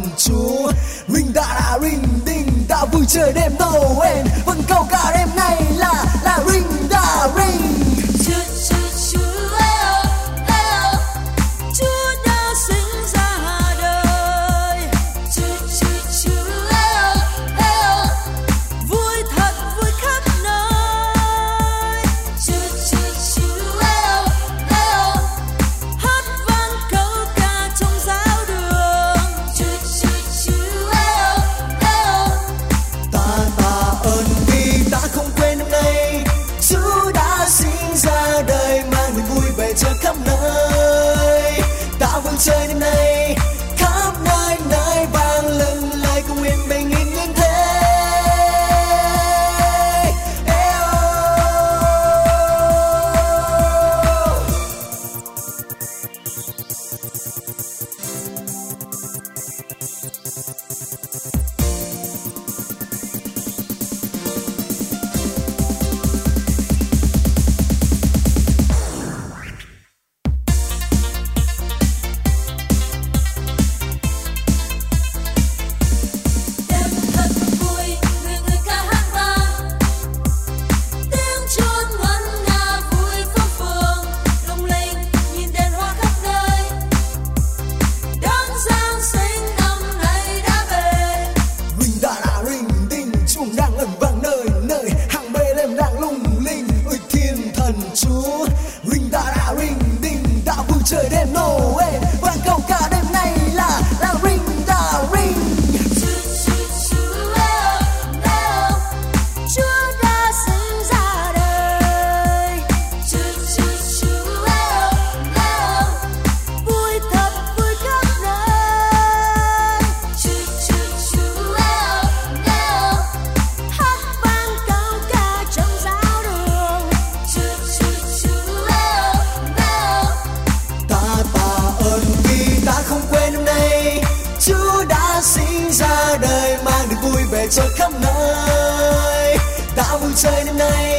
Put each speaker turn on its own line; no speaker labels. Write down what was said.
Chúa. Ring da da ring ding ta vui chơi đêm Noel, vẫn câu ca đêm nay là ring da ring. Cho khắp nơi ta vui chơi đêm nay, khắp nơi nơi vang lừng lời cùng nguyện bình yên như thế. Chúa. Ring da da ring ding ta vui chơi đêm Noel, vang câu ca đêm nay là ring da ring.
Chúa đã sinh ra đời, vui thật vui khắp nơi. Hát vang câu ca trong giáo đường.
Chúa đã sinh ra đời mang được vui về cho khắp nơi, ta vui chơi đêm nay.